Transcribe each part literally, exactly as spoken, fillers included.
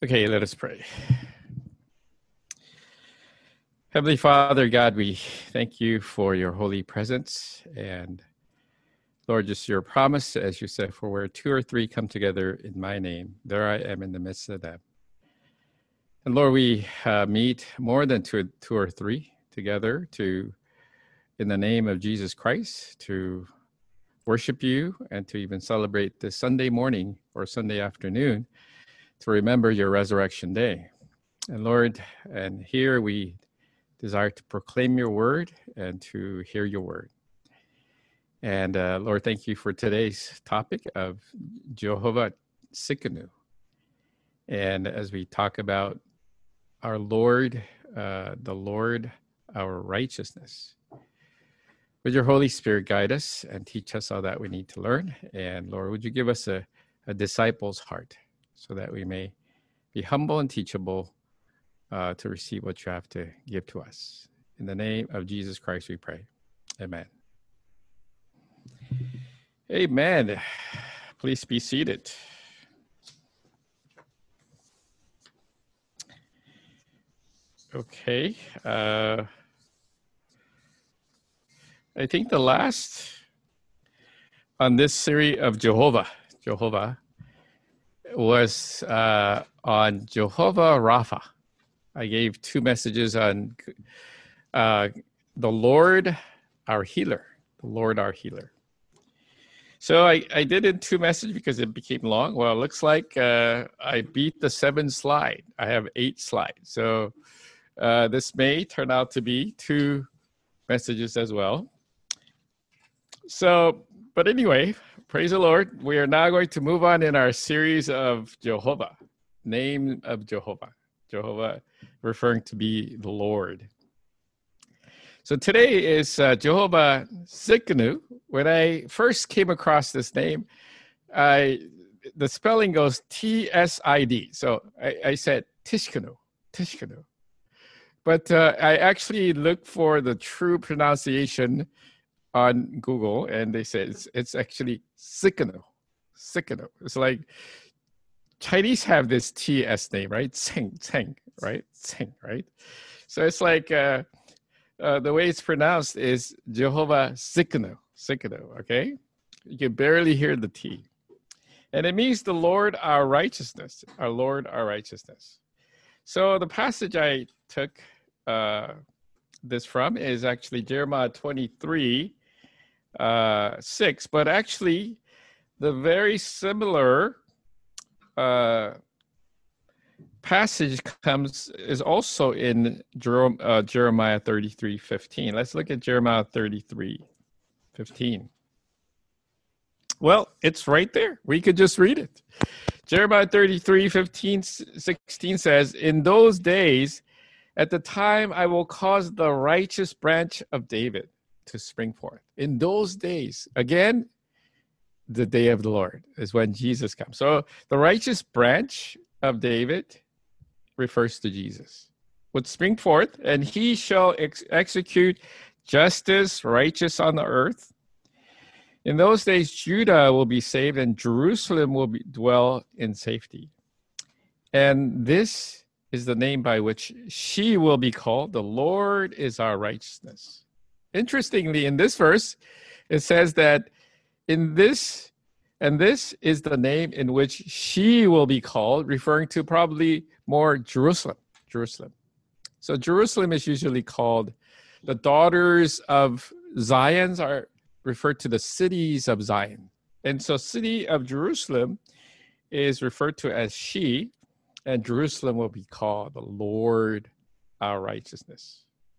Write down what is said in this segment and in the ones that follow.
Okay, let us pray. Heavenly Father, God, we thank you for your holy presence. And Lord, just your promise, as you said, for where two or three come together in my name, there I am in the midst of them. And Lord, we uh, meet more than two, two or three together to, in the name of Jesus Christ, to worship you and to even celebrate this Sunday morning or Sunday afternoon to remember your resurrection day. And Lord, and here we desire to proclaim your word and to hear your word. And uh, Lord, thank you for today's topic of Jehovah Tsidkenu. And as we talk about our Lord, uh, the Lord, our righteousness, would your Holy Spirit guide us and teach us all that we need to learn? And Lord, would you give us a, a disciple's heart so that we may be humble and teachable uh, to receive what you have to give to us. In the name of Jesus Christ, we pray. Amen. Amen. Please be seated. Okay. Uh, I think the last on this series of Jehovah, Jehovah, was uh, on Jehovah Rapha. I gave two messages on uh, the Lord, our healer, the Lord, our healer. So I, I did it two messages because it became long. Well, it looks like uh, I beat the seven slide. I have eight slides. So uh, this may turn out to be two messages as well. So, but anyway, praise the Lord. We are now going to move on in our series of Jehovah, name of Jehovah. Jehovah referring to be the Lord. So today is uh, Jehovah Tsidkenu. When I first came across this name, I the spelling goes T S I D. So I, I said Tishkenu, Tishkenu. But uh, I actually looked for the true pronunciation on Google, and they said it's, it's actually Tsidkenu, Tsidkenu. It's like Chinese have this T S name, right? Tseng, Tseng, right? Tseng, right? So it's like uh, uh, the way it's pronounced is Jehovah Tsidkenu, Tsidkenu, okay? You can barely hear the T. And it means the Lord our righteousness, our Lord our righteousness. So the passage I took uh, this from is actually Jeremiah twenty-three, uh, six, but actually the very similar uh, passage comes is also in Jer- uh, Jeremiah thirty-three fifteen. Let's look at Jeremiah thirty-three fifteen. Well, it's right there. We could just read it. Jeremiah thirty-three fifteen, sixteen says, "In those days, at the time I will cause the righteous branch of David to spring forth." In those days, again, the day of the Lord is when Jesus comes. So the righteous branch of David refers to Jesus. Would spring forth, and he shall ex- execute justice, righteous on the earth. In those days, Judah will be saved, and Jerusalem will be, dwell in safety. And this is the name by which she will be called. The Lord is our righteousness. Interestingly, in this verse, it says that in this, and this is the name in which she will be called, referring to probably more Jerusalem, Jerusalem. So Jerusalem is usually called the daughters of Zion are referred to the cities of Zion. And so city of Jerusalem is referred to as she, and Jerusalem will be called the Lord, our righteousness.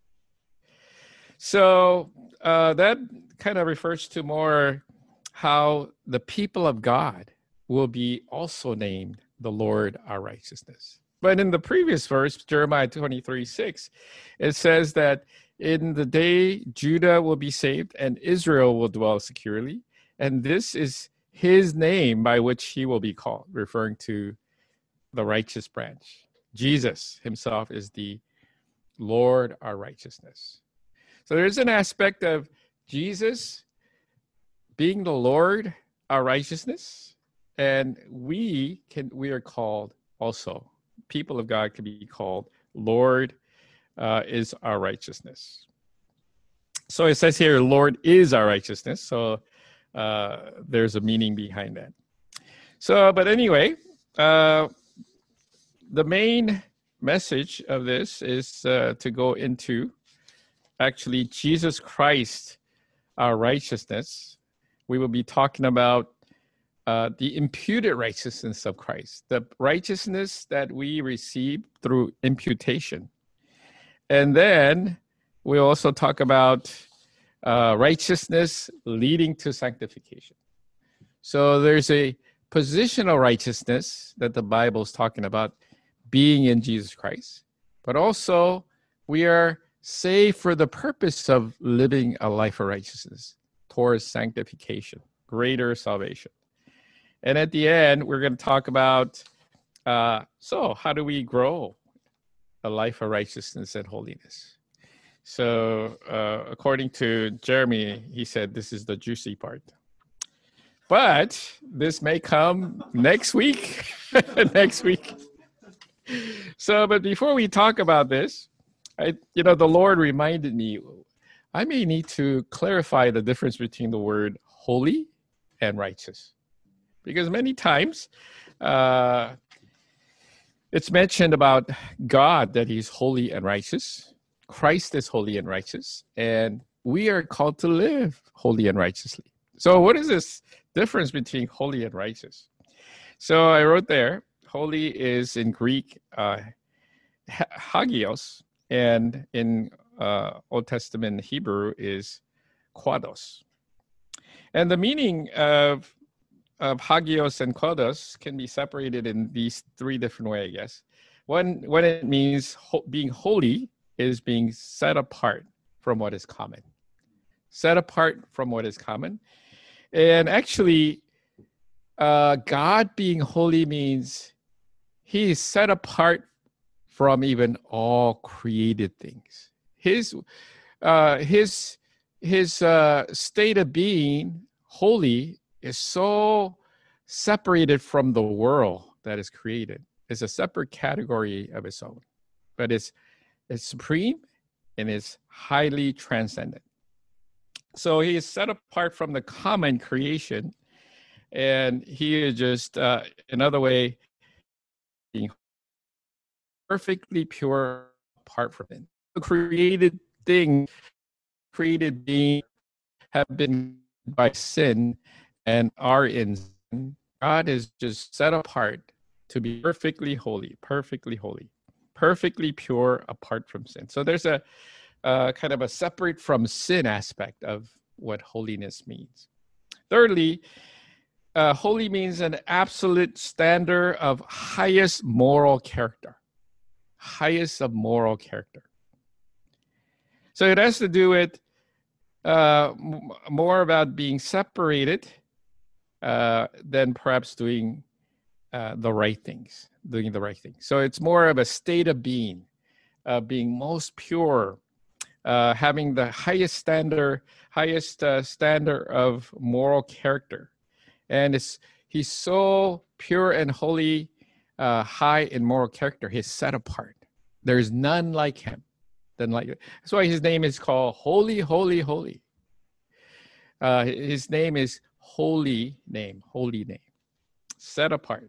So uh, that kind of refers to more how the people of God will be also named the Lord, our righteousness. But in the previous verse, Jeremiah twenty-three six, it says that in the day Judah will be saved and Israel will dwell securely. And this is his name by which he will be called, referring to the righteous branch. Jesus himself is the Lord, our righteousness. So there's an aspect of Jesus being the Lord, our righteousness, and we can we are called also people of God could be called Lord uh, is our righteousness. So it says here, Lord is our righteousness. So uh, there's a meaning behind that. So, but anyway, uh, the main message of this is uh, to go into actually Jesus Christ, our righteousness. We will be talking about uh, the imputed righteousness of Christ, the righteousness that we receive through imputation. And then we'll also talk about uh, righteousness leading to sanctification. So there's a positional righteousness that the Bible is talking about, being in Jesus Christ, but also we are saved for the purpose of living a life of righteousness towards sanctification, greater salvation. And at the end, we're going to talk about, uh, so how do we grow a life of righteousness and holiness? So uh, according to Jeremy, he said this is the juicy part. But this may come next week, next week. So, but before we talk about this, I, you know, the Lord reminded me, I may need to clarify the difference between the word holy and righteous. Because many times uh, it's mentioned about God that he's holy and righteous. Christ is holy and righteous. And we are called to live holy and righteously. So what is this difference between holy and righteous? So I wrote there, holy is in Greek uh, hagios, and in uh, Old Testament Hebrew is quados. And the meaning of, of hagios and quados can be separated in these three different ways, I guess. One, when it means ho- being holy is being set apart from what is common. Set apart from what is common. And actually, uh, God being holy means he is set apart from even all created things. His, uh, his, his uh, state of being holy is so separated from the world that is created. It's a separate category of its own, but it's, it's supreme and it's highly transcendent. So he is set apart from the common creation, and he is just, uh, another way, being perfectly pure apart from it. The created thing, created being have been by sin and are in sin. God is just set apart to be perfectly holy, perfectly holy, perfectly pure apart from sin. So there's a uh, kind of a separate from sin aspect of what holiness means. Thirdly, uh, holy means an absolute standard of highest moral character. Highest of moral character. So it has to do with uh, m- more about being separated uh, than perhaps doing uh, the right things, doing the right thing. So it's more of a state of being, uh, being most pure, uh, having the highest standard, highest uh, standard of moral character. And it's, he's so pure and holy, uh, high in moral character. He's set apart. There's none like him. Than like it. That's why his name is called Holy, Holy, Holy. Uh, his name is Holy Name, Holy Name, set apart.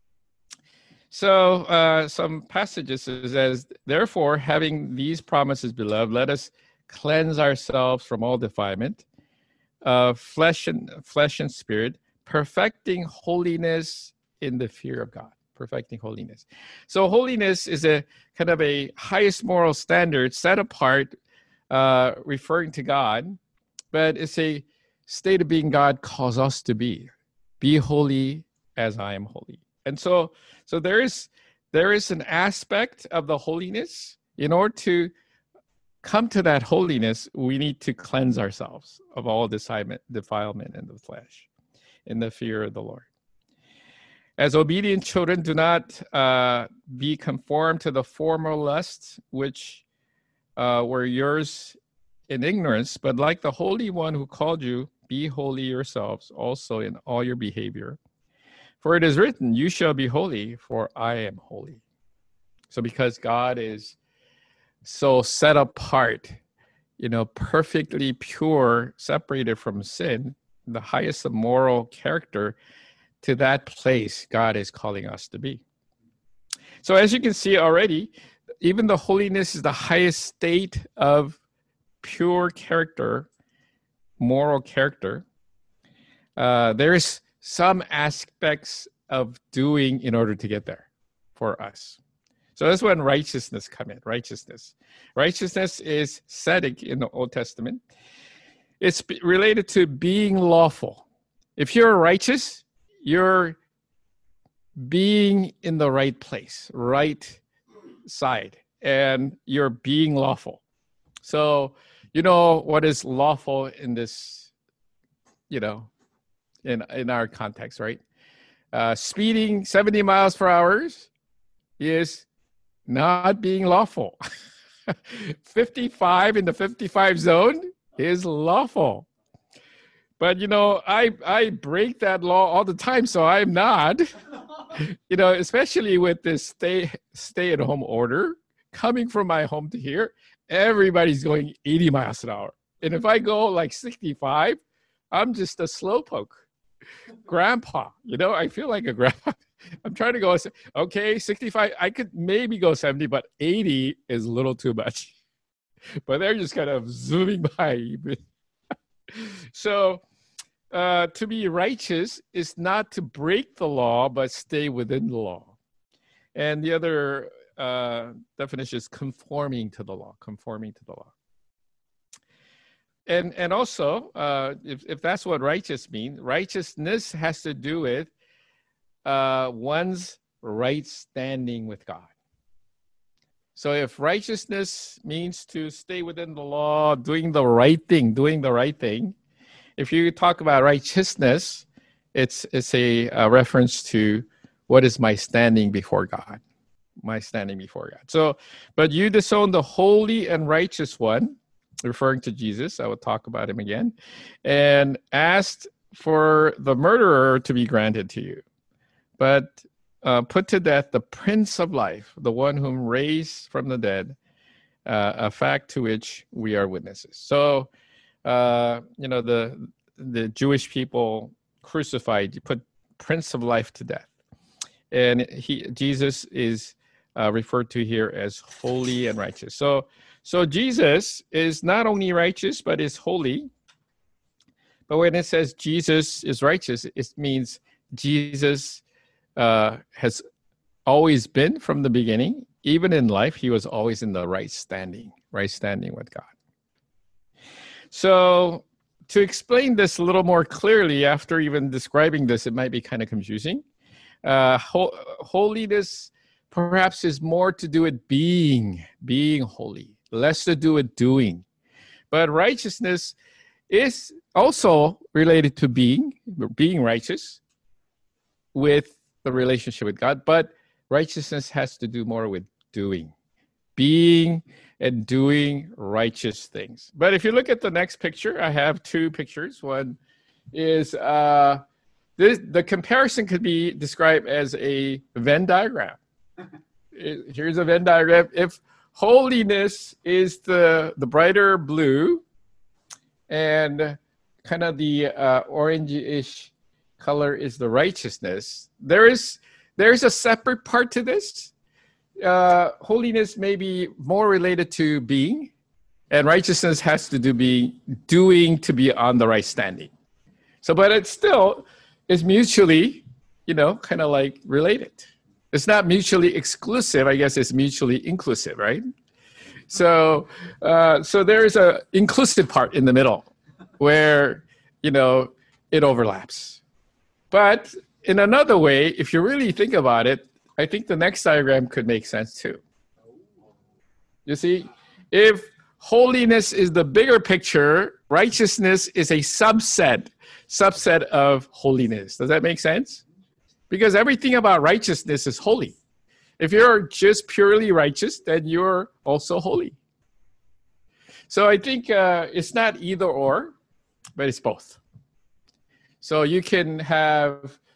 So uh, some passages says, therefore, having these promises, beloved, let us cleanse ourselves from all defilement of flesh and flesh and spirit, perfecting holiness in the fear of God. Perfecting holiness. So holiness is a kind of a highest moral standard set apart, uh, referring to God, but it's a state of being God calls us to be. Be holy as I am holy. And so, so there is there is an aspect of the holiness. In order to come to that holiness, we need to cleanse ourselves of all defilement, defilement in the flesh, in the fear of the Lord. As obedient children, do not uh, be conformed to the former lusts which uh, were yours in ignorance, but like the Holy One who called you, be holy yourselves also in all your behavior. For it is written, you shall be holy, for I am holy. So because God is so set apart, you know, perfectly pure, separated from sin, the highest moral character, to that place God is calling us to be. So as you can see already, even the holiness is the highest state of pure character, moral character. Uh, there's some aspects of doing in order to get there for us. So that's when righteousness come in, righteousness. Righteousness is tzedek in the Old Testament. It's related to being lawful. If you're righteous, you're being in the right place, right side, and you're being lawful. So, you know what is lawful in this, you know, in, in our context, right? Uh, speeding seventy miles per hour is not being lawful. fifty-five in the fifty-five zone is lawful. But, you know, I I break that law all the time, so I'm not. You know, especially with this stay stay at home order coming from my home to here, everybody's going eighty miles an hour. And if I go like sixty-five, I'm just a slowpoke grandpa. You know, I feel like a grandpa. I'm trying to go, okay, sixty-five, I could maybe go seventy, but eighty is a little too much. But they're just kind of zooming by. So uh, to be righteous is not to break the law, but stay within the law. And the other uh, definition is conforming to the law, conforming to the law. And and also, uh, if, if that's what righteous means, righteousness has to do with uh, one's right standing with God. So if righteousness means to stay within the law, doing the right thing, doing the right thing, if you talk about righteousness, it's it's a, a reference to what is my standing before God, my standing before God. So, but you disown the holy and righteous one, referring to Jesus, I will talk about him again, and asked for the murderer to be granted to you. But uh, put to death the Prince of Life, the one whom raised from the dead, uh, a fact to which we are witnesses. So, uh, you know, the the Jewish people crucified, put Prince of Life to death. And he Jesus is uh, referred to here as holy and righteous. So, so Jesus is not only righteous, but is holy. But when it says Jesus is righteous, it means Jesus uh, has always been from the beginning. Even in life, he was always in the right standing, right standing with God. So to explain this a little more clearly, after even describing this, it might be kind of confusing. Uh, ho- holiness perhaps is more to do with being, being holy, less to do with doing. But righteousness is also related to being, being righteous with the relationship with God. But righteousness has to do more with doing, being and doing righteous things. But if you look at the next picture, I have two pictures. One is uh, this, the comparison could be described as a Venn diagram. It, here's a Venn diagram. If holiness is the, the brighter blue and kind of the uh, orange-ish color is the righteousness, there is there's a separate part to this. Uh, holiness may be more related to being, and righteousness has to do be doing to be on the right standing. So, but it still is mutually, you know, kind of like related. It's not mutually exclusive. I guess it's mutually inclusive, right? So, uh, so there is a inclusive part in the middle where, you know, it overlaps. But in another way, if you really think about it, I think the next diagram could make sense too. You see, if holiness is the bigger picture, righteousness is a subset, subset of holiness. Does that make sense? Because everything about righteousness is holy. If you're just purely righteous, then you're also holy. So I think uh, it's not either or, but it's both. So you can have,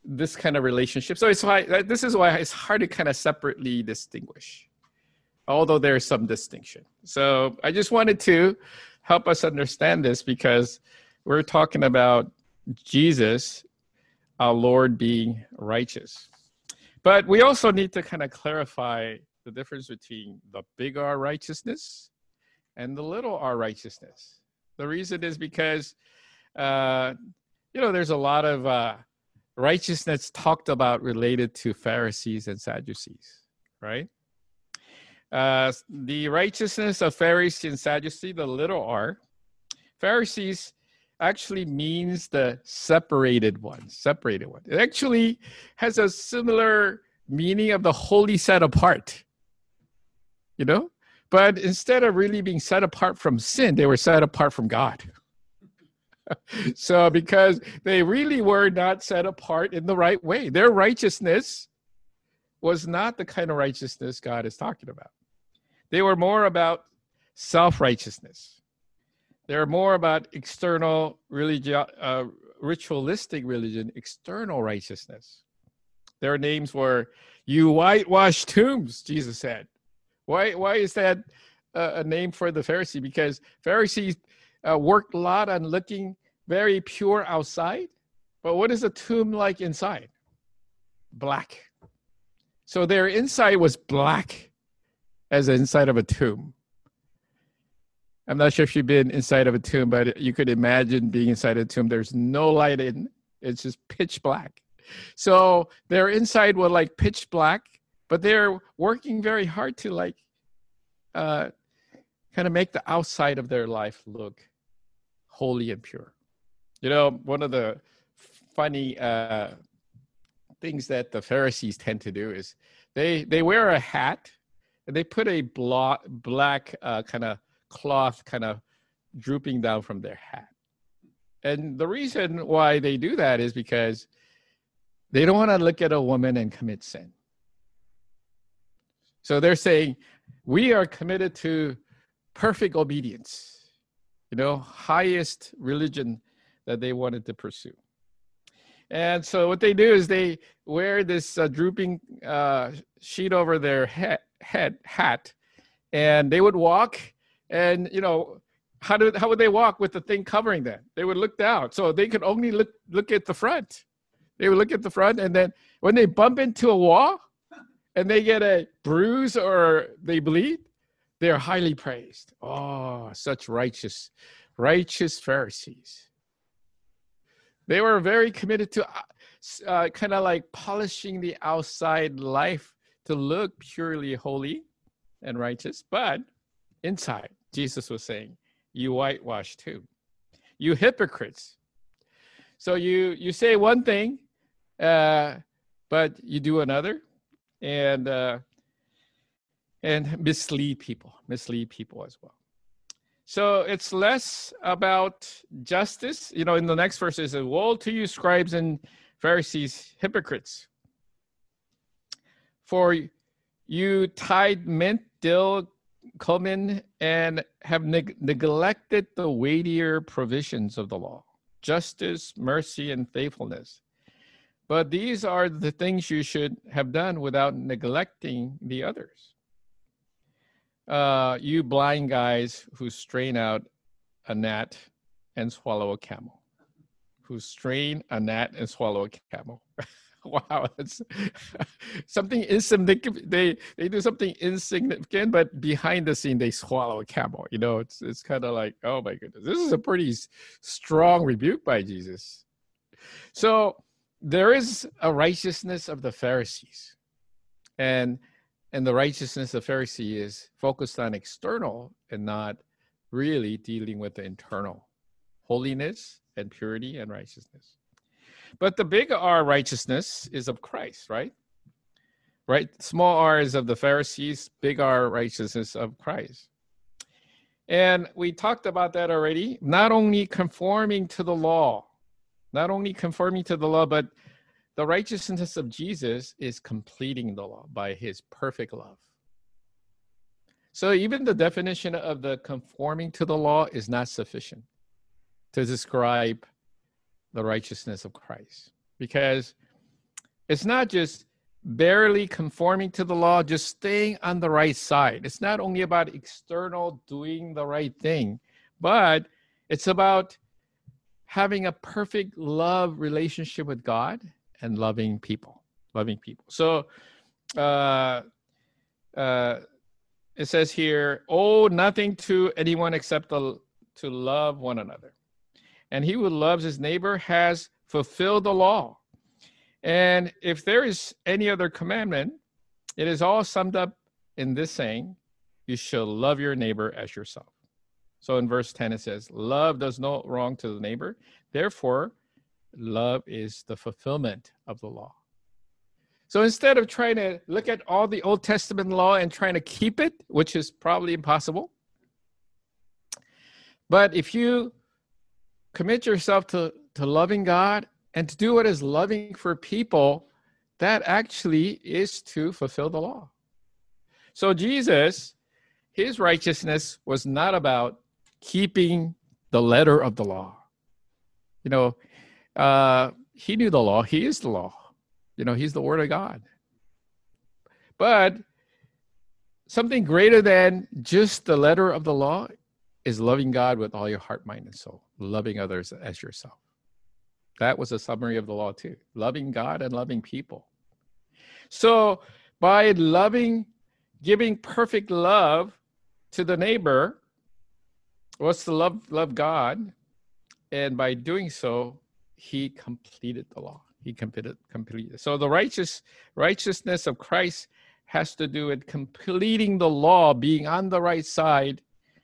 this kind of relationship. So it's why this is why it's hard to kind of separately distinguish, although there's some distinction. So I just wanted to help us understand this because we're talking about Jesus, our Lord, being righteous. But we also need to kind of clarify the difference between the big R righteousness and the little r righteousness. The reason is because, uh, you know, there's a lot of uh, righteousness talked about related to Pharisees and Sadducees, right? Uh, the righteousness of Pharisees and Sadducees, the little r, Pharisees actually means the separated one, separated one. It actually has a similar meaning of the holy set apart, you know? But instead of really being set apart from sin, they were set apart from God. So because they really were not set apart in the right way. Their righteousness was not the kind of righteousness God is talking about. They were more about self-righteousness. They're more about external religi- uh, ritualistic religion, external righteousness. Their names were, "You whitewashed tombs," Jesus said. Why, why is that uh, a name for the Pharisee? Because Pharisees uh, worked a lot on looking very pure outside, but what is a tomb like inside? Black. So their inside was black as the inside of a tomb. I'm not sure if you've been inside of a tomb, but you could imagine being inside a tomb. There's no light in. It's just pitch black. So their inside was like pitch black, but they're working very hard to like uh, kind of make the outside of their life look holy and pure. You know, one of the funny uh, things that the Pharisees tend to do is they, they wear a hat and they put a bla- black uh, kind of cloth kind of drooping down from their hat. And the reason why they do that is because they don't want to look at a woman and commit sin. So they're saying, we are committed to perfect obedience, you know, highest religion that they wanted to pursue. And so what they do is they wear this uh, drooping uh, sheet over their head, head hat, and they would walk. And, you know, how did how would they walk with the thing covering them? They would look down. So they could only look look at the front. They would look at the front, and then when they bump into a wall and they get a bruise or they bleed, they're highly praised. Oh, such righteous, righteous Pharisees. They were very committed to uh, kind of like polishing the outside life to look purely holy and righteous, but inside, Jesus was saying, you whitewash too. You hypocrites. So you, you say one thing, uh, but you do another, and uh, and mislead people, mislead people as well. So it's less about justice. You know, in the next verse it says, woe to you, scribes and Pharisees, hypocrites. For you tithe mint, dill, cumin, and have neg- neglected the weightier provisions of the law, justice, mercy, and faithfulness. But these are the things you should have done without neglecting the others. Uh, you blind guys who strain out a gnat and swallow a camel. Who strain a gnat and swallow a camel. Wow, that's something insignificant. They they do something insignificant, but behind the scene they swallow a camel. You know, it's it's kind of like, oh my goodness, this is a pretty strong rebuke by Jesus. So there is a righteousness of the Pharisees, and and the righteousness of the Pharisee is focused on external and not really dealing with the internal holiness and purity and righteousness. But the big R righteousness is of Christ, right? Right? Small r is of the Pharisees, big R righteousness of Christ. And we talked about that already. Not only conforming to the law, not only conforming to the law, but the righteousness of Jesus is completing the law by his perfect love. So even the definition of the conforming to the law is not sufficient to describe the righteousness of Christ, because It's not just barely conforming to the law, just staying on the right side. It's not only about external doing the right thing, but it's about having a perfect love relationship with God and loving people, loving people. So uh, uh, it says here, owe nothing to anyone except the, to love one another. And he who loves his neighbor has fulfilled the law. And if there is any other commandment, it is all summed up in this saying, you shall love your neighbor as yourself. So in verse ten, it says, love does no wrong to the neighbor. Therefore, love is the fulfillment of the law. So instead of trying to look at all the Old Testament law and trying to keep it, which is probably impossible, but if you commit yourself to, to loving God and to do what is loving for people, that actually is to fulfill the law. So Jesus, his righteousness was not about keeping the letter of the law. You know, uh, he knew the law. He is the law. You know, he's the Word of God. But something greater than just the letter of the law is loving God with all your heart, mind, and soul, loving others as yourself. That was a summary of the law too, loving God and loving people. So by loving, giving perfect love to the neighbor, was to love, love God. And by doing so, he completed the law. He completed, completed. So the righteous righteousness of Christ has to do with completing the law, being on the right side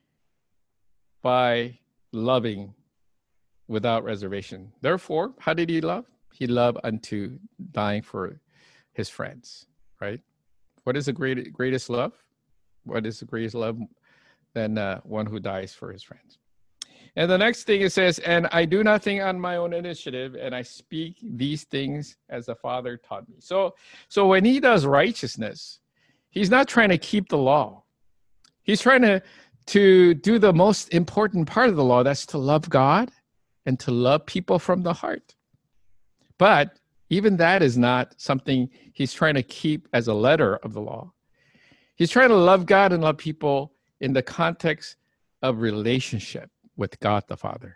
by loving without reservation. Therefore, how did he love? He loved unto dying for his friends, right? What is the great, greatest love? What is the greatest love than uh, one who dies for his friends? And the next thing it says, and I do nothing on my own initiative, and I speak these things as the Father taught me. So, so when he does righteousness, he's not trying to keep the law. He's trying to, to do the most important part of the law, that's to love God and to love people from the heart. But even that is not something he's trying to keep as a letter of the law. He's trying to love God and love people in the context of relationship with God the Father.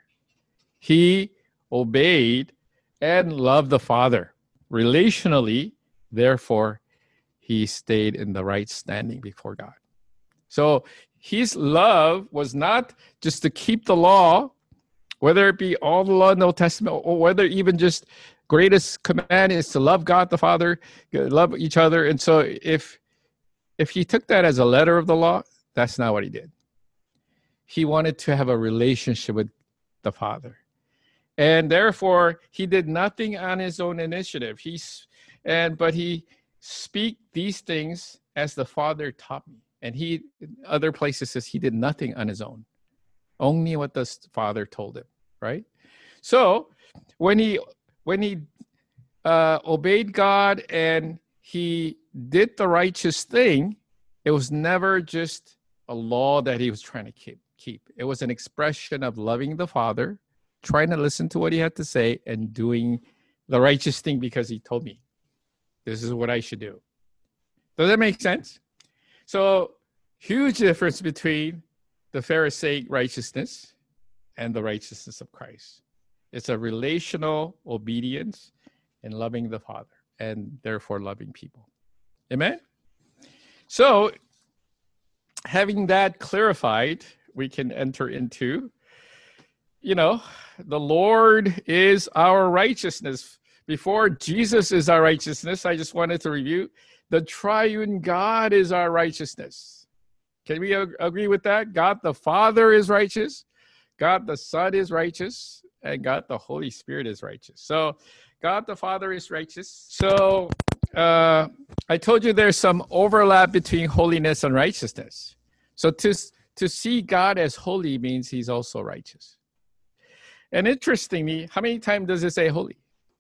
He obeyed and loved the Father relationally. Therefore, he stayed in the right standing before God. So his love was not just to keep the law, whether it be all the law in the Old Testament, or whether even just greatest command is to love God the Father, love each other. And so if if he took that as a letter of the law, that's not what he did. He wanted to have a relationship with the Father. And therefore, he did nothing on his own initiative. He's and but he speak these things as the Father taught me. And he, other places says he did nothing on his own. Only what the Father told him, right? So when he when he uh, obeyed God and he did the righteous thing, it was never just a law that he was trying to keep. keep. It was an expression of loving the Father, trying to listen to what he had to say, and doing the righteous thing because he told me this is what I should do. Does that make sense? So huge difference between the Pharisaic righteousness and the righteousness of Christ. It's a relational obedience in loving the Father and therefore loving people. Amen? So having that clarified, we can enter into, you know, the Lord is our righteousness. Before Jesus is our righteousness, I just wanted to review, the triune God is our righteousness. Can we ag- agree with that? God the Father is righteous, God the Son is righteous, and God the Holy Spirit is righteous. So God the Father is righteous. So uh, I told you there's some overlap between holiness and righteousness. So to, to see God as holy means he's also righteous. And interestingly, how many times does it say holy?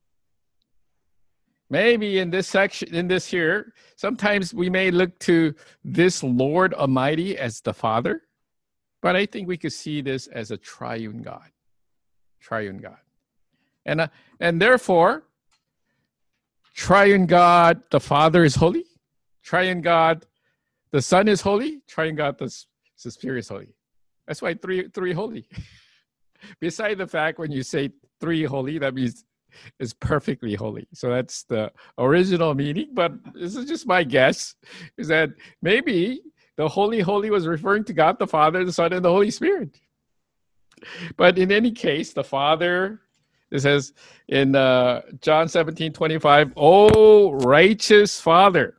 Maybe in this section, in this here, sometimes we may look to this Lord Almighty as the Father, but I think we could see this as a triune God, triune God. And, uh, and therefore, Triune God, the Father is holy. Triune God, the Son is holy. Triune God, the, the Spirit is holy. That's why three three holy. Beside the fact when you say three holy, that means it's perfectly holy. So that's the original meaning. But this is just my guess, is that maybe the holy holy was referring to God the Father, the Son, and the Holy Spirit. But in any case, the Father, it says in uh, John seventeen twenty-five, "O righteous Father,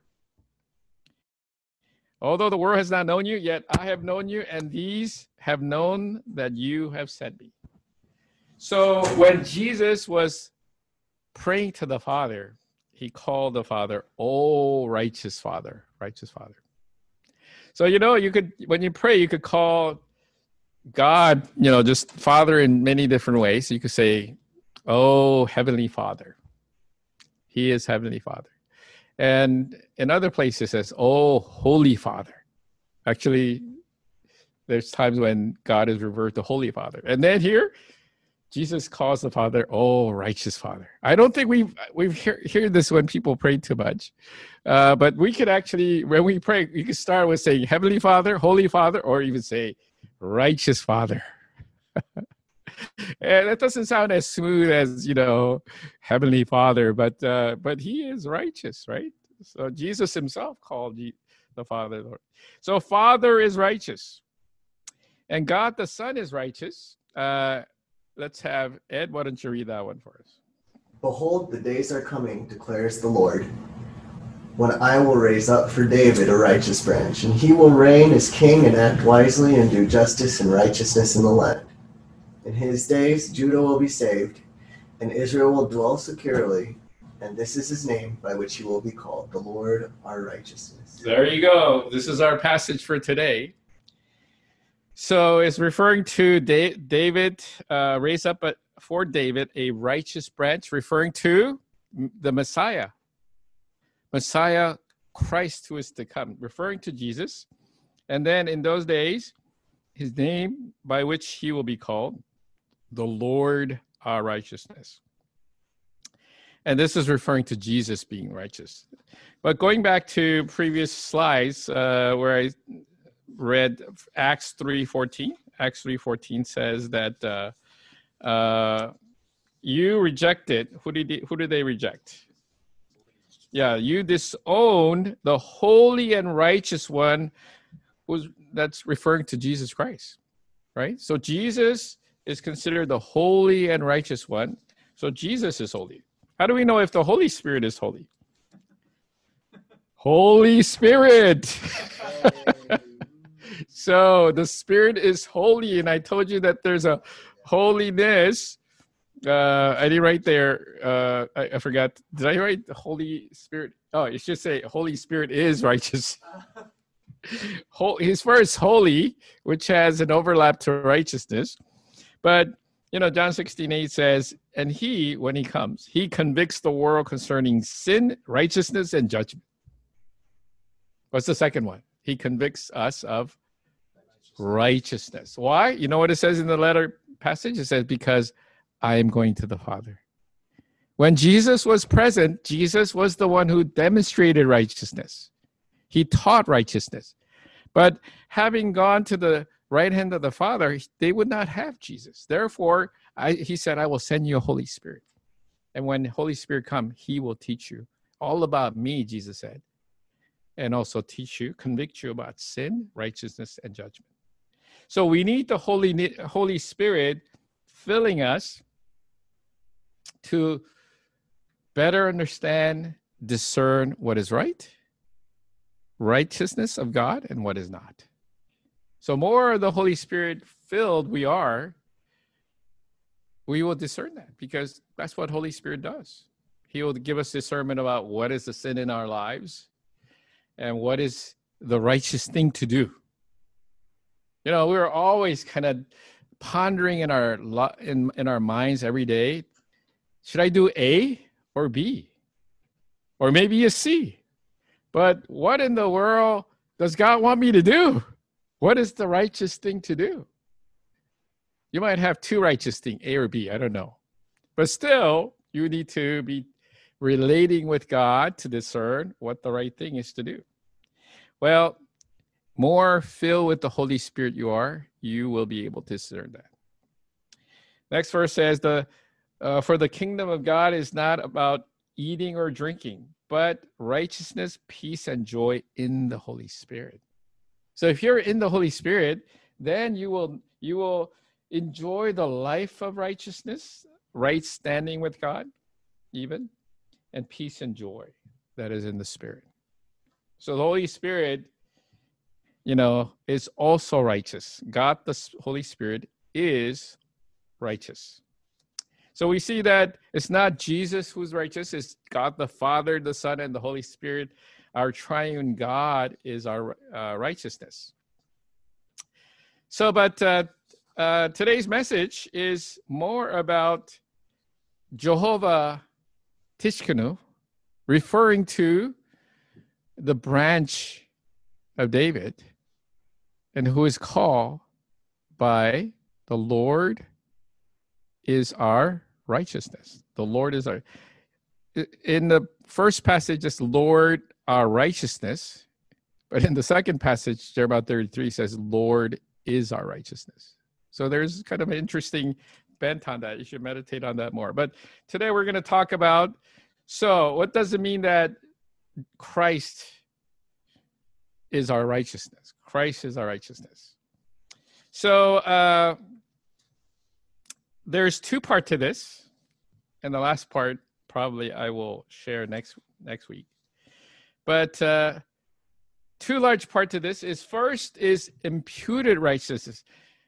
although the world has not known you, yet I have known you, and these have known that you have sent me." So when Jesus was praying to the Father, he called the Father, "O righteous Father," righteous Father. So, you know, you could, when you pray, you could call God, you know, just Father in many different ways. You could say, "Oh, Heavenly Father." He is Heavenly Father. And in other places it says, "Oh, Holy Father." Actually, there's times when God is referred to Holy Father. And then here, Jesus calls the Father, "Oh, righteous Father." I don't think we've we've hear, hear this when people pray too much, uh, but we could actually, when we pray, you could start with saying Heavenly Father, Holy Father, or even say Righteous Father. And that doesn't sound as smooth as, you know, Heavenly Father, but uh, but He is righteous, right? So Jesus Himself called the Father Lord. So Father is righteous, and God the Son is righteous. Uh, Let's have Ed. Why don't you read that one for us? "Behold, the days are coming, declares the Lord, when I will raise up for David a righteous branch, and he will reign as king and act wisely and do justice and righteousness in the land. In his days, Judah will be saved, and Israel will dwell securely, and this is his name by which he will be called, the Lord our righteousness." There you go. This is our passage for today. So it's referring to David, uh, raise up a, for David a righteous branch, referring to the Messiah. Messiah, Christ who is to come, referring to Jesus. And then in those days, his name by which he will be called, the Lord our righteousness. And this is referring to Jesus being righteous. But going back to previous slides uh, where I read Acts three fourteen. Acts three fourteen says that uh, uh, you rejected. Who did they, who did they reject? Yeah, you disowned the holy and righteous one, who's that's referring to Jesus Christ, right? So Jesus is considered the holy and righteous one. So Jesus is holy. How do we know if the Holy Spirit is holy? Holy Spirit. So the Spirit is holy, and I told you that there's a holiness. Uh, I didn't write there. Uh, I, I forgot. Did I write the Holy Spirit? Oh, it should say Holy Spirit is righteous. His first holy, which has an overlap to righteousness. But, you know, John sixteen eight says, "And he, when he comes, he convicts the world concerning sin, righteousness, and judgment." What's the second one? He convicts us of righteousness. Why? You know what it says in the letter passage? It says, "Because I am going to the Father." When Jesus was present, Jesus was the one who demonstrated righteousness. He taught righteousness. But having gone to the right hand of the Father, they would not have Jesus. Therefore, I, he said, "I will send you a Holy Spirit. And when the Holy Spirit comes, he will teach you all about me," Jesus said, "and also teach you, convict you about sin, righteousness, and judgment." So we need the Holy, Holy Spirit filling us to better understand, discern what is right, righteousness of God, and what is not. So more of the Holy Spirit filled we are, we will discern that, because that's what Holy Spirit does. He will give us discernment about what is the sin in our lives and what is the righteous thing to do. You know, we're always kind of pondering in our in, in our minds every day, should I do A or B? Or maybe a C? But what in the world does God want me to do? What is the righteous thing to do? You might have two righteous things, A or B, I don't know. But still, you need to be relating with God to discern what the right thing is to do. Well, more filled with the Holy Spirit you are, you will be able to discern that. Next verse says, "The uh, for the kingdom of God is not about eating or drinking, but righteousness, peace, and joy in the Holy Spirit." So if you're in the Holy Spirit, then you will you will enjoy the life of righteousness, right standing with God, even, and peace and joy that is in the Spirit. So the Holy Spirit, you know, is also righteous. God, the Holy Spirit, is righteous. So we see that it's not Jesus who's righteous, it's God the Father, the Son, and the Holy Spirit. Our triune God is our uh, righteousness. So, but uh, uh, today's message is more about Jehovah Tishkenu, referring to the branch of David, and who is called by the Lord is our righteousness. The Lord is our... In the first passage, it's Lord, our righteousness. But in the second passage, Jeremiah thirty-three says, Lord is our righteousness. So there's kind of an interesting bent on that. You should meditate on that more. But today we're going to talk about, so what does it mean that Christ is our righteousness? Christ is our righteousness. So uh, there's two parts to this. And the last part, probably I will share next next week. But uh, two large part to this is, first is imputed righteousness.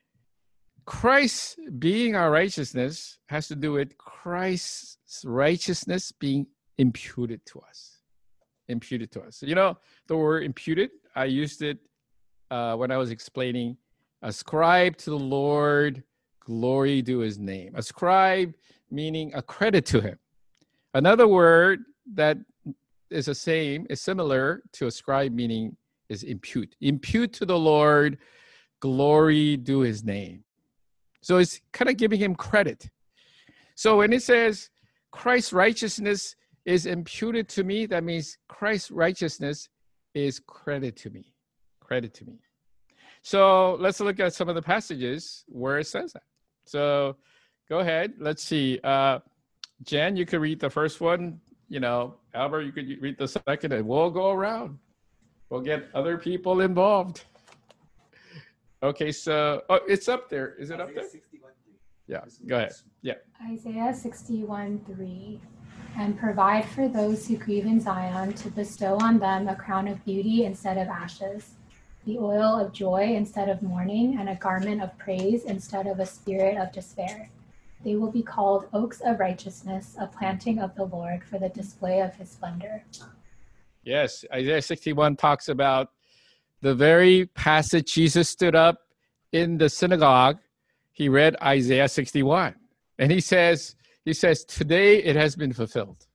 Christ being our righteousness has to do with Christ's righteousness being imputed to us. Imputed to us. You know, the word imputed, I used it uh, when I was explaining, ascribe to the Lord, glory to his name. Ascribe meaning accredit to him. Another word that is the same, is similar to ascribe, meaning is impute. Impute to the Lord, glory to his name. So it's kind of giving him credit. So when it says Christ's righteousness is imputed to me, that means Christ's righteousness is credit to me. Credit to me. So let's look at some of the passages where it says that. So go ahead. Let's see. Uh, Jen, you could read the first one. You know, Albert, you could read the second, and we'll go around. We'll get other people involved. Okay, so oh, it's up there. Is it up there? Yeah, go ahead. Yeah. Isaiah sixty-one three. And provide for those who grieve in Zion, to bestow on them a crown of beauty instead of ashes, the oil of joy instead of mourning, and a garment of praise instead of a spirit of despair. They will be called oaks of righteousness, a planting of the Lord for the display of his splendor. Yes, Isaiah sixty-one talks about the very passage Jesus stood up in the synagogue. He read Isaiah sixty-one, and he says, he says, today it has been fulfilled.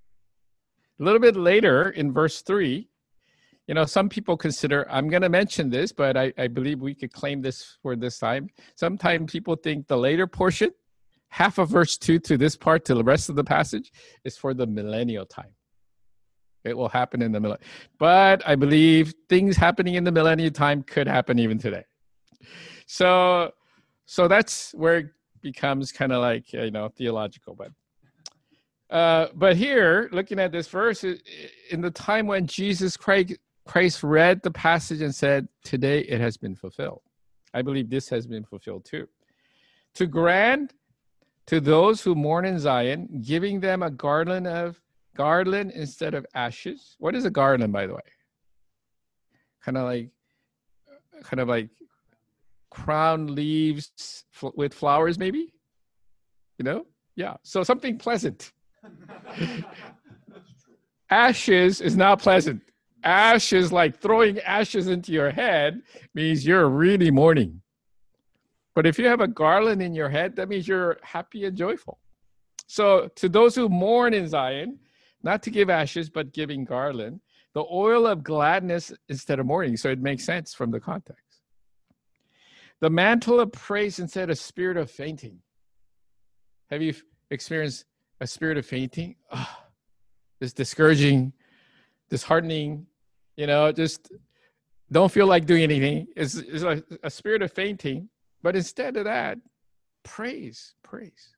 A little bit later in verse three, you know, some people consider, I'm going to mention this, but I, I believe we could claim this for this time. Sometimes people think the later portion, half of verse two to this part to the rest of the passage, is for the millennial time. It will happen in the millennium. But I believe things happening in the millennial time could happen even today. So, so that's where it becomes kind of like, you know, theological. But, uh, but here, looking at this verse, in the time when Jesus Christ, Christ read the passage and said, today it has been fulfilled. I believe this has been fulfilled too. To grant to those who mourn in Zion, giving them a garland of garland instead of ashes. What is a garland, by the way? Kind of like, kind of like crown leaves f- with flowers, maybe? You know? Yeah. So something pleasant. Ashes is not pleasant. Ashes, like throwing ashes into your head, means you're really mourning. But if you have a garland in your head, that means you're happy and joyful. So to those who mourn in Zion, not to give ashes, but giving garland, the oil of gladness instead of mourning. So it makes sense from the context. The mantle of praise instead of spirit of fainting. Have you experienced a spirit of fainting? Oh, is discouraging, disheartening, you know, just don't feel like doing anything. It's, it's a, a spirit of fainting. But instead of that, praise, praise.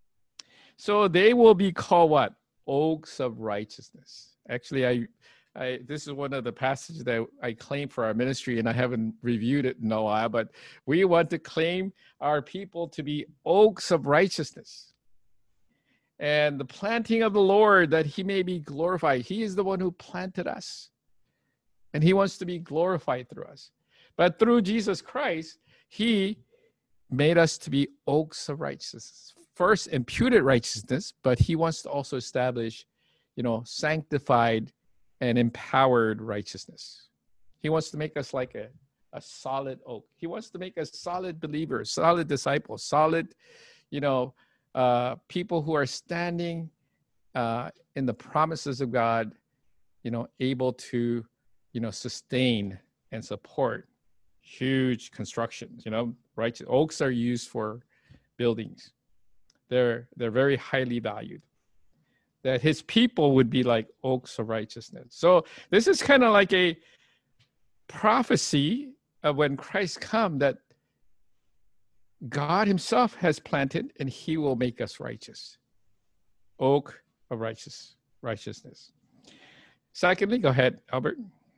So they will be called what? Oaks of righteousness. Actually, I, I this is one of the passages that I claim for our ministry, and I haven't reviewed it in a while, but we want to claim our people to be oaks of righteousness. And the planting of the Lord, that he may be glorified. He is the one who planted us. And he wants to be glorified through us. But through Jesus Christ, he made us to be oaks of righteousness. First, imputed righteousness, but he wants to also establish, you know, sanctified and empowered righteousness. He wants to make us like a, a solid oak. He wants to make us solid believers, solid disciples, solid, you know, uh, people who are standing uh, in the promises of God, you know, able to, you know, sustain and support huge constructions. You know, righteous oaks are used for buildings. They're they're very highly valued. That his people would be like oaks of righteousness. So this is kind of like a prophecy of when Christ comes, that God himself has planted and he will make us righteous. Oak of righteous righteousness. Secondly, go ahead, Albert.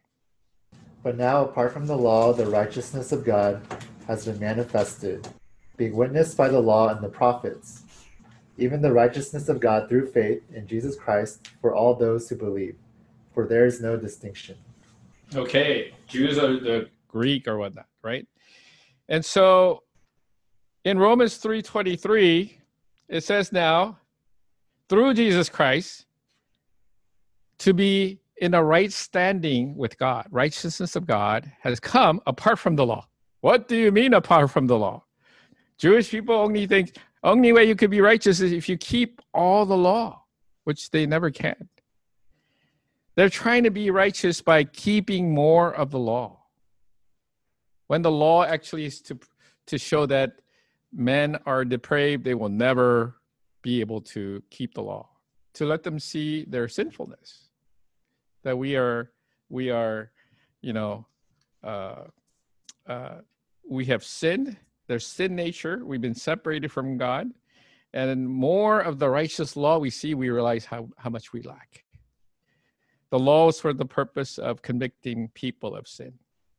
But now, apart from the law, the righteousness of God has been manifested, being witnessed by the law and the prophets, even the righteousness of God through faith in Jesus Christ for all those who believe, for there is no distinction. Okay, Jews are the Greek or whatnot, right? And so in Romans three twenty-three, it says now, through Jesus Christ, to be in a right standing with God, righteousness of God has come apart from the law. What do you mean apart from the law? Jewish people only think, only way you could be righteous is if you keep all the law, which they never can. They're trying to be righteous by keeping more of the law, when the law actually is to, to show that men are depraved, they will never be able to keep the law, to let them see their sinfulness, that we are, we are, you know, uh, uh, we have sinned. There's sin nature. We've been separated from God. And in more of the righteous law we see, we realize how, how much we lack. The law is for the purpose of convicting people of sin.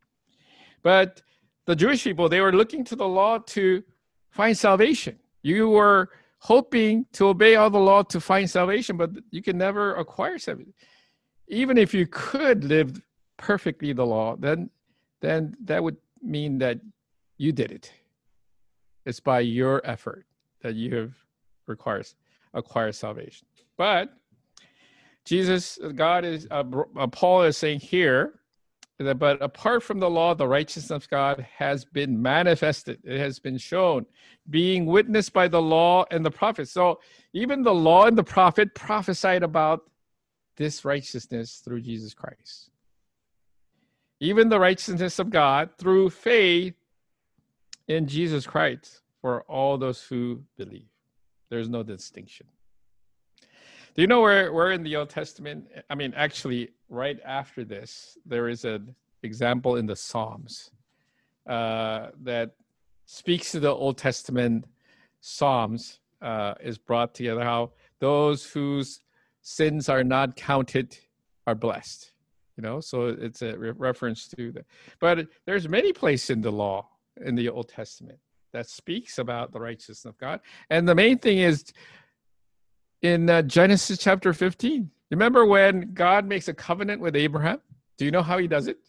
But the Jewish people, they were looking to the law to find salvation. You were hoping to obey all the law to find salvation, but you can never acquire salvation. Even if you could live perfectly the law, then, then that would mean that you did it. It's by your effort that you have requires acquired salvation. But Jesus, God is, uh, Paul is saying here that, but apart from the law, the righteousness of God has been manifested. It has been shown, being witnessed by the law and the prophets. So even the law and the prophet prophesied about this righteousness through Jesus Christ. Even the righteousness of God through faith in Jesus Christ for all those who believe. There's no distinction. Do you know where, where in the Old Testament, I mean, actually, right after this, there is an example in the Psalms uh, that speaks to the Old Testament Psalms, uh, is brought together, how those whose sins are not counted are blessed. You know, so it's a re- reference to that. But there's many places in the law, in the Old Testament, that speaks about the righteousness of God. And the main thing is in uh, Genesis chapter fifteen. Remember when God makes a covenant with Abraham? Do you know how he does it?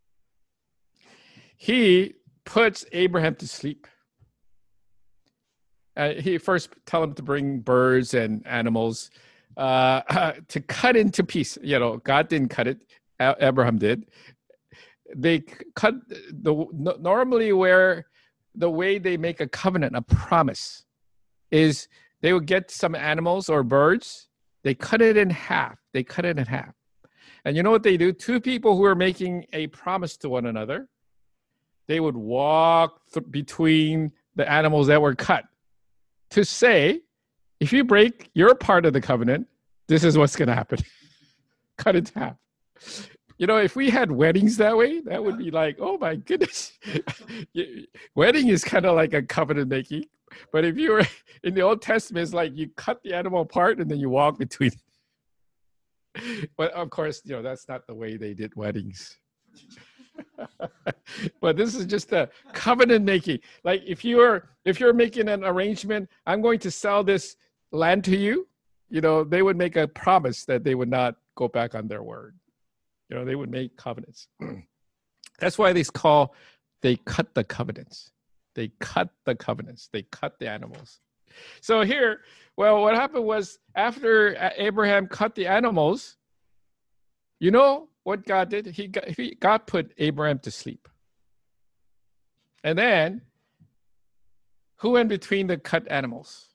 He puts Abraham to sleep. Uh, he first tells him to bring birds and animals uh, to cut into pieces. You know, God didn't cut it. Abraham did. They cut the normally where the way they make a covenant, a promise, is they would get some animals or birds. They cut it in half. They cut it in half. And you know what they do? Two people who are making a promise to one another, they would walk th- between the animals that were cut to say, if you break your part of the covenant, this is what's going to happen. cut it in half. You know, if we had weddings that way, that would be like, oh my goodness. Wedding is kind of like a covenant making. But if you were in the Old Testament, it's like you cut the animal apart and then you walk between it. But of course, you know, that's not the way they did weddings. But this is just a covenant making. Like if you're if you're making an arrangement, I'm going to sell this land to you, you know, they would make a promise that they would not go back on their word. You know, they would make covenants. That's why they call, they cut the covenants. They cut the covenants. They cut the animals. So here, well, what happened was after Abraham cut the animals, you know what God did? He got, he, God put Abraham to sleep. And then, who went between the cut animals?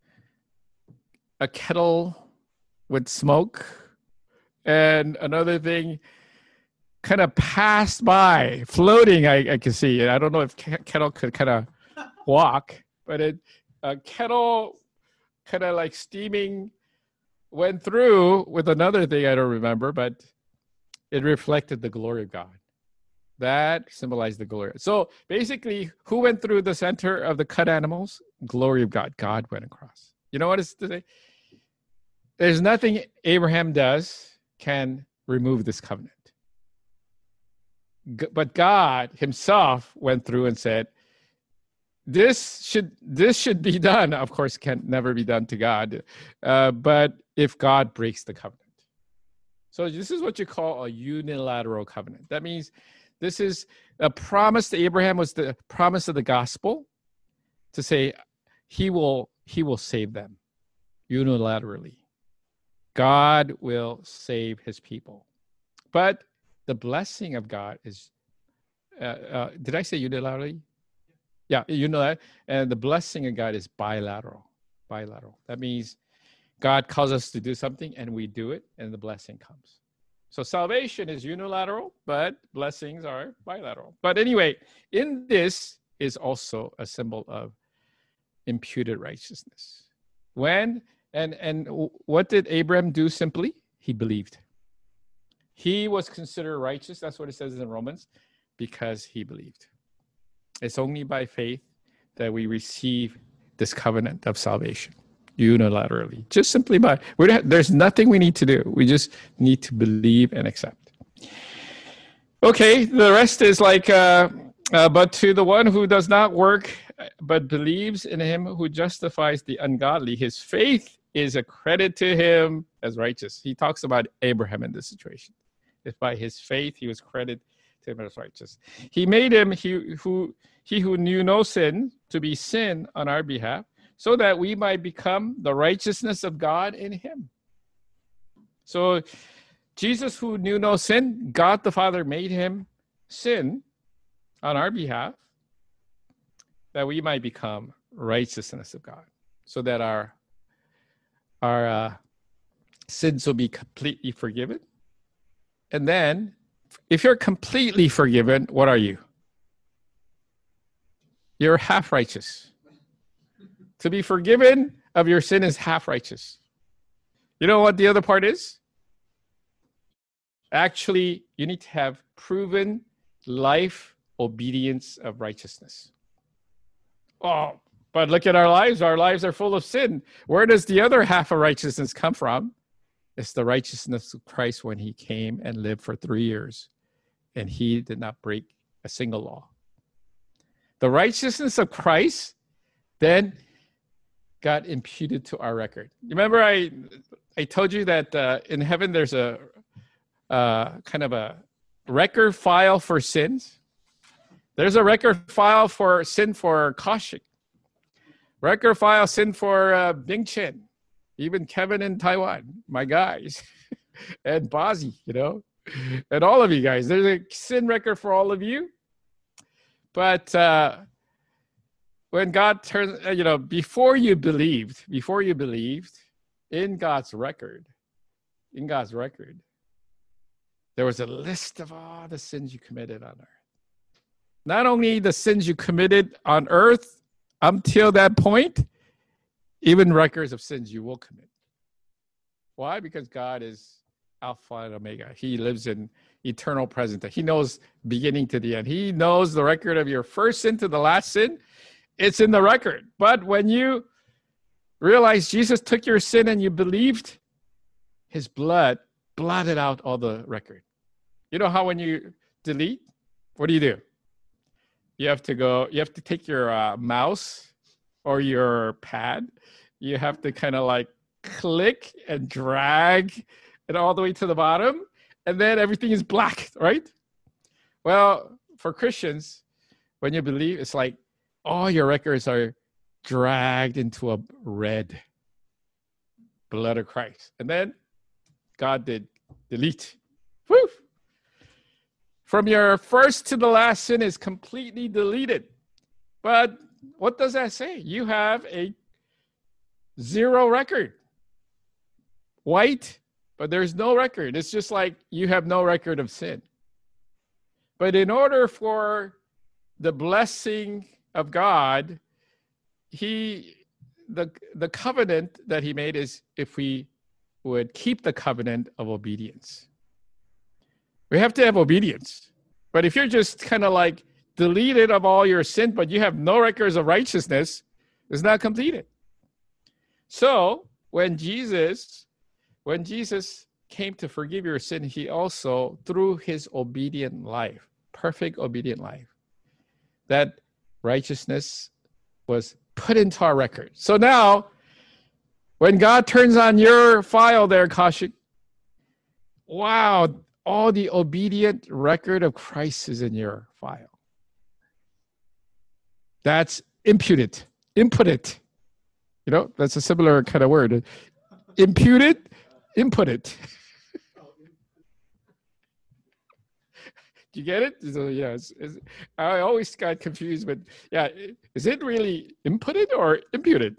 A kettle with smoke. And another thing kind of passed by, floating, I, I can see. I don't know if kettle could kind of walk, but it a kettle kind of like steaming went through with another thing I don't remember, but it reflected the glory of God. That symbolized the glory. So basically, who went through the center of the cut animals? Glory of God. God went across. You know what it's to say? There's nothing Abraham does can remove this covenant. G- but God himself went through and said, this should this should be done. Of course, can never be done to God. Uh, but if God breaks the covenant. So this is what you call a unilateral covenant. That means this is a promise to Abraham, was the promise of the gospel to say he will he will save them unilaterally. God will save his people. But the blessing of God is, uh, uh, did I say unilaterally? Yeah, unilateral. And the blessing of God is bilateral. Bilateral. That means God calls us to do something and we do it and the blessing comes. So salvation is unilateral, but blessings are bilateral. But anyway, in this is also a symbol of imputed righteousness. When And and what did Abraham do simply? He believed. He was considered righteous. That's what it says in Romans, because he believed. It's only by faith that we receive this covenant of salvation unilaterally. Just simply by, we don't, there's nothing we need to do. We just need to believe and accept. Okay, the rest is like, uh, uh, but to the one who does not work, but believes in him who justifies the ungodly, his faith is a credit to him as righteous. He talks about Abraham in this situation. If by his faith he was credited to him as righteous. He made him he who he who knew no sin to be sin on our behalf, so that we might become the righteousness of God in him. So Jesus, who knew no sin, God the Father made him sin on our behalf, that we might become righteousness of God, so that our our uh, sins will be completely forgiven. And then, if you're completely forgiven, what are you? You're half righteous. To be forgiven of your sin is half righteous. You know what the other part is? Actually, you need to have proven life obedience of righteousness. Oh, but look at our lives. Our lives are full of sin. Where does the other half of righteousness come from? It's the righteousness of Christ when he came and lived for three years, and he did not break a single law. The righteousness of Christ then got imputed to our record. Remember, I I told you that uh, in heaven there's a uh, kind of a record file for sins. There's a record file for sin for Kaushik. Record file sin for uh, Bing Chen. Even Kevin in Taiwan, my guys. And Bazi, you know. And all of you guys. There's a sin record for all of you. But uh, when God turns, uh, you know, before you believed, before you believed, in God's record, in God's record, there was a list of all the sins you committed on earth. Not only the sins you committed on earth until that point, even records of sins you will commit. Why? Because God is Alpha and Omega. He lives in eternal present. He knows beginning to the end. He knows the record of your first sin to the last sin. It's in the record. But when you realize Jesus took your sin and you believed, his blood blotted out all the record. You know how when you delete, what do you do? You have to go, you have to take your uh, mouse or your pad. You have to kind of like click and drag it all the way to the bottom. And then everything is black, right? Well, for Christians, when you believe, it's like all your records are dragged into a red blood of Christ. And then God did delete. Woo! From your first to the last sin is completely deleted. But what does that say? You have a zero record. White, but there's no record. It's just like you have no record of sin. But in order for the blessing of God, he the the covenant that he made is if we would keep the covenant of obedience. We have to have obedience. But if you're just kind of like deleted of all your sin, but you have no records of righteousness, it's not completed. So when Jesus, when Jesus came to forgive your sin, he also, through his obedient life, perfect obedient life, that righteousness was put into our record. So now, when God turns on your file there, Kaushik, wow, all the obedient record of Christ is in your file. That's imputed, inputted. You know, that's a similar kind of word. Imputed, inputted. Do you get it? So, yeah, it's, it's, I always got confused, but yeah, is it really inputted or imputed?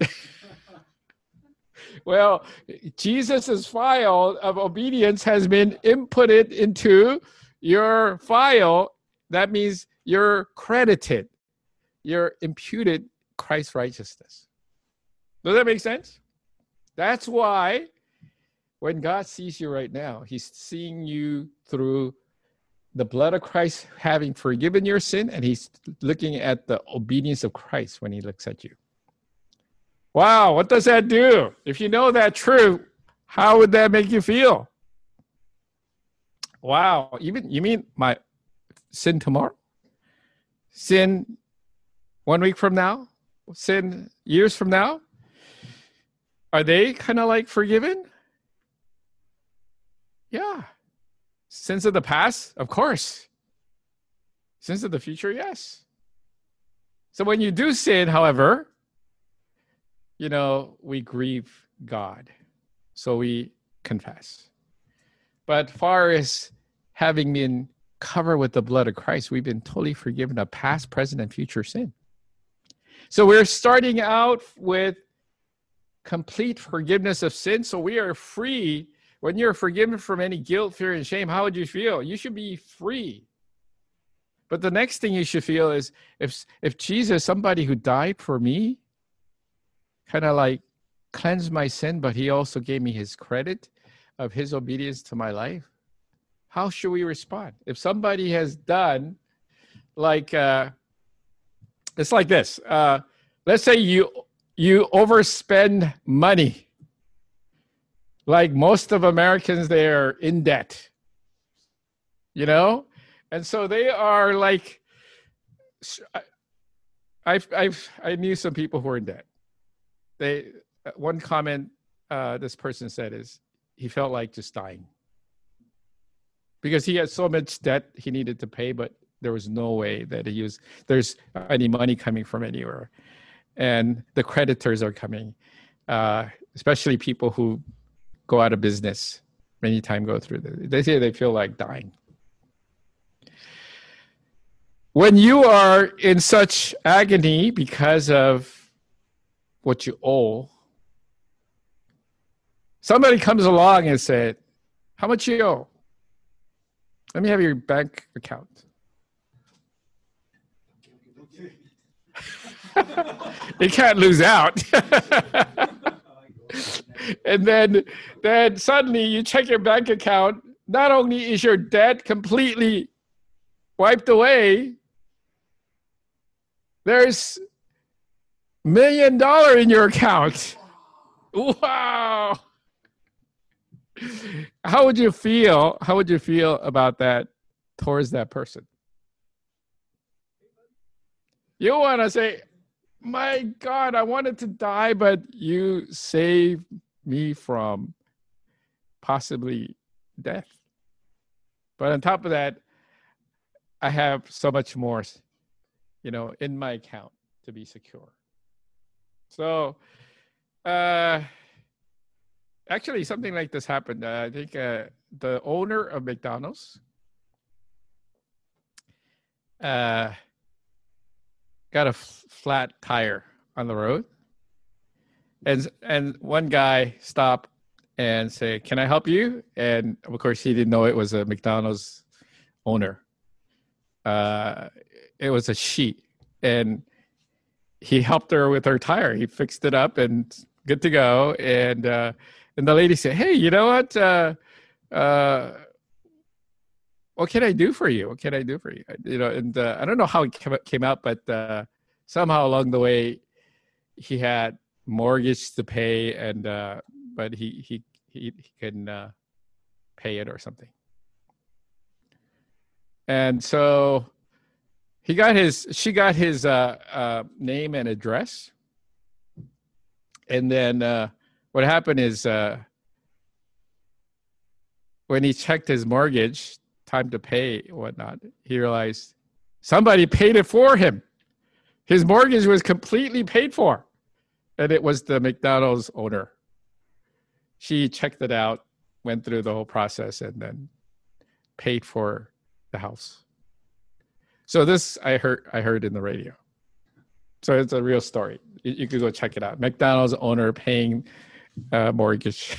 Well, Jesus's file of obedience has been inputted into your file. That means you're credited. You're imputed Christ's righteousness. Does that make sense? That's why when God sees you right now, he's seeing you through the blood of Christ having forgiven your sin, and he's looking at the obedience of Christ when he looks at you. Wow, what does that do? If you know that truth, how would that make you feel? Wow, even you mean my sin tomorrow? Sin one week from now? Sin years from now? Are they kind of like forgiven? Yeah. Sins of the past? Of course. Sins of the future? Yes. So when you do sin, however, you know, we grieve God. So we confess. But far as having been covered with the blood of Christ, we've been totally forgiven of past, present, and future sin. So we're starting out with complete forgiveness of sin. So we are free. When you're forgiven from any guilt, fear, and shame, how would you feel? You should be free. But the next thing you should feel is if, if Jesus, somebody who died for me, kind of like cleansed my sin, but he also gave me his credit of his obedience to my life, how should we respond? If somebody has done like, uh, it's like this. Uh, let's say you you overspend money. Like most of Americans, they are in debt, you know? And so they are like, I've, I've, I knew some people who were in debt. They, one comment uh, this person said is he felt like just dying because he had so much debt he needed to pay, but there was no way that he was, there's any money coming from anywhere. And the creditors are coming, uh, especially people who go out of business, many times go through this. They say they feel like dying. When you are in such agony because of what you owe, somebody comes along and said, how much you owe? Let me have your bank account. You can't lose out. And then, then suddenly you check your bank account. Not only is your debt completely wiped away, there's million dollar in your account. Wow. How would you feel? How would you feel about that towards that person? You want to say, my God, I wanted to die, but you saved me from possibly death. But on top of that, I have so much more, you know, in my account to be secure. So, uh, actually, something like this happened. Uh, I think uh, the owner of McDonald's uh, got a f- flat tire on the road, and and one guy stopped and say, "Can I help you?" And of course, he didn't know it was a McDonald's owner. Uh, it was a she, and he helped her with her tire. He fixed it up and good to go. And uh, and the lady said, "Hey, you know what? Uh, uh, what can I do for you? What can I do for you?" You know, and uh, I don't know how it came out, but uh, somehow along the way, he had mortgage to pay, and uh, but he he he, he couldn't uh, pay it or something. And so he got his, she got his uh, uh, name and address. And then uh, what happened is uh, when he checked his mortgage, time to pay and whatnot, he realized somebody paid it for him. His mortgage was completely paid for. And it was the McDonald's owner. She checked it out, went through the whole process, and then paid for the house. So this I heard I heard in the radio. So it's a real story. You, you could go check it out. McDonald's owner paying uh, mortgage.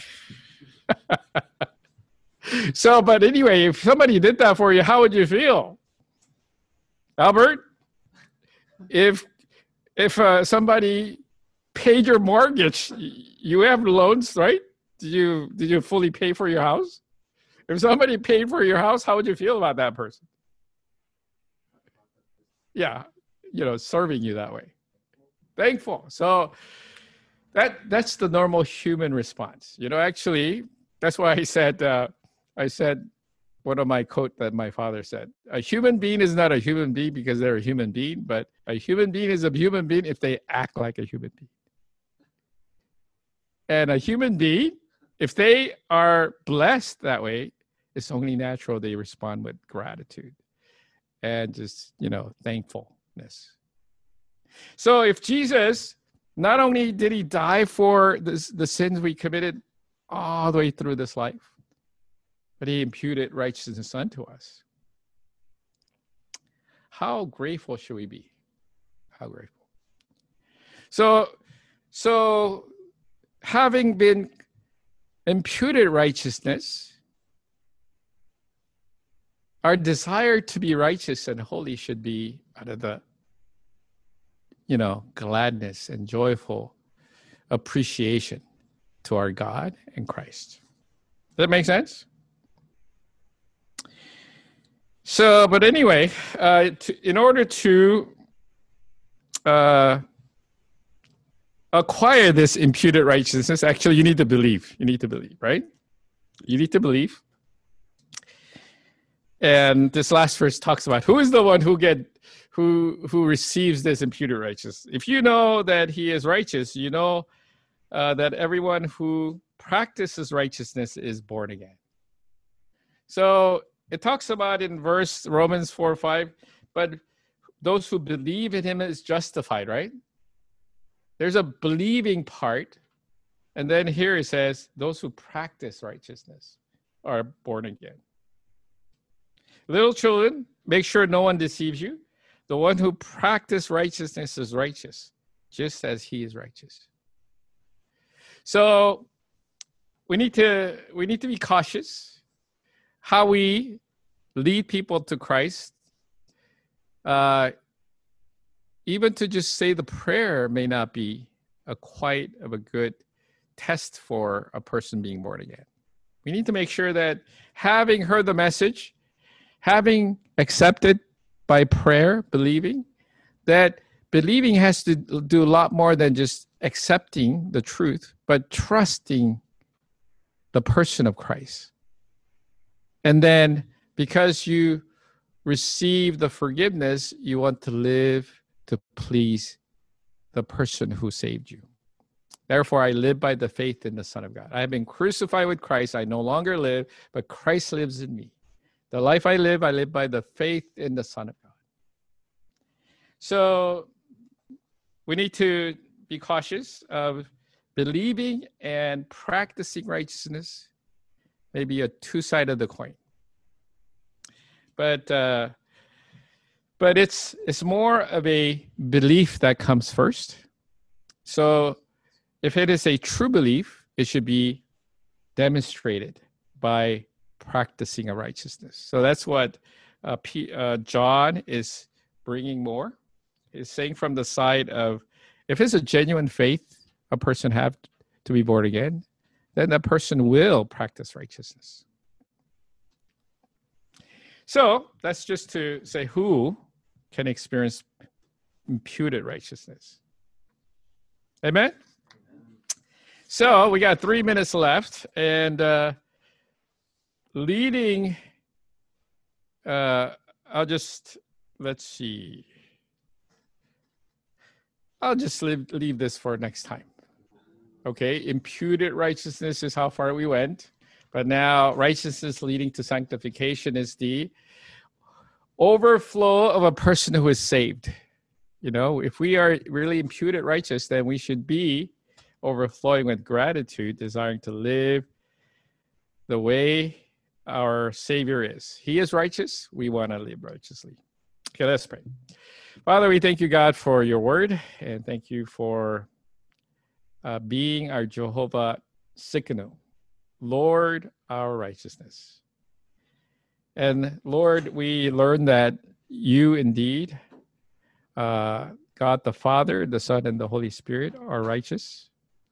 So, but anyway, if somebody did that for you, how would you feel, Albert? If if uh, somebody paid your mortgage, you have loans, right? Did you did you fully pay for your house? If somebody paid for your house, how would you feel about that person? Yeah, you know, serving you that way. Thankful. So that that's the normal human response. You know, actually, that's why I said uh, I said one of my quote that my father said: a human being is not a human being because they're a human being, but a human being is a human being if they act like a human being. And a human being, if they are blessed that way, it's only natural they respond with gratitude and just, you know, thankfulness. So if Jesus, not only did he die for this, the sins we committed all the way through this life, but he imputed righteousness unto us. How grateful should we be? How grateful. So, so having been imputed righteousness, our desire to be righteous and holy should be out of the, you know, gladness and joyful appreciation to our God and Christ. Does that make sense? So, but anyway, uh, to, in order to uh, acquire this imputed righteousness, actually, you need to believe. You need to believe, right? You need to believe. And this last verse talks about who is the one who get who who receives this imputed righteousness. If you know that he is righteous, you know uh, that everyone who practices righteousness is born again. So it talks about in verse Romans four five, but those who believe in him is justified, right? There's a believing part, and then here it says those who practice righteousness are born again. Little children, make sure no one deceives you. The one who practices righteousness is righteous, just as he is righteous. So we need to we need to be cautious how we lead people to Christ. Uh, even to just say the prayer may not be a quite of a good test for a person being born again. We need to make sure that having heard the message, having accepted by prayer, believing, that believing has to do a lot more than just accepting the truth, but trusting the person of Christ. And then because you receive the forgiveness, you want to live to please the person who saved you. Therefore, I live by the faith in the Son of God. I have been crucified with Christ. I no longer live, but Christ lives in me. The life I live, I live by the faith in the Son of God. So we need to be cautious of believing and practicing righteousness. Maybe a two sides of the coin. But uh, but it's it's more of a belief that comes first. So if it is a true belief, it should be demonstrated by practicing a righteousness. So that's what uh, P, uh, John is bringing more. He's saying from the side of, if it's a genuine faith a person have to be born again, then that person will practice righteousness. So that's just to say who can experience imputed righteousness. Amen? So we got three minutes left, and uh, leading, uh, I'll just, let's see. I'll just leave, leave this for next time. Okay, imputed righteousness is how far we went. But now righteousness leading to sanctification is the overflow of a person who is saved. You know, if we are really imputed righteous, then we should be overflowing with gratitude, desiring to live the way our Savior is. He is righteous. We want to live righteously. Okay, let's pray. Father, we thank you, God, for your word, and thank you for uh, being our Jehovah Tsidkenu, Lord, our righteousness. And Lord, we learn that you indeed, uh, God the Father, the Son, and the Holy Spirit are righteous.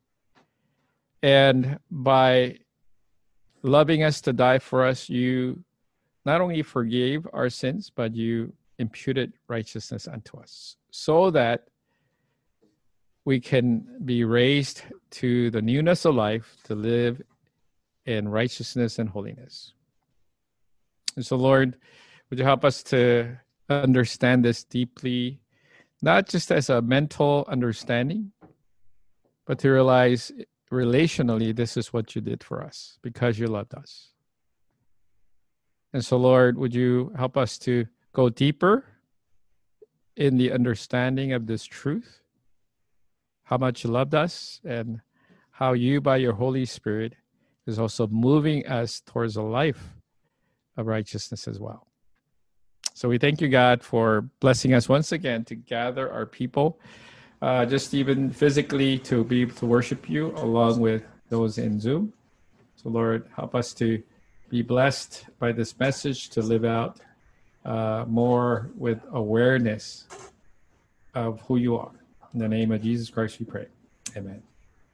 And by loving us to die for us, you not only forgave our sins, but you imputed righteousness unto us, so that we can be raised to the newness of life, to live in righteousness and holiness. And so, Lord, would you help us to understand this deeply, not just as a mental understanding, but to realize relationally this is what you did for us because you loved us. And so, Lord, would you help us to go deeper in the understanding of this truth, how much you loved us, and how you, by your Holy Spirit, is also moving us towards a life of righteousness as well. So we thank you, God, for blessing us once again to gather our people, uh, just even physically to be able to worship you along with those in Zoom. So Lord, help us to be blessed by this message, to live out uh, more with awareness of who you are. In the name of Jesus Christ we pray. Amen.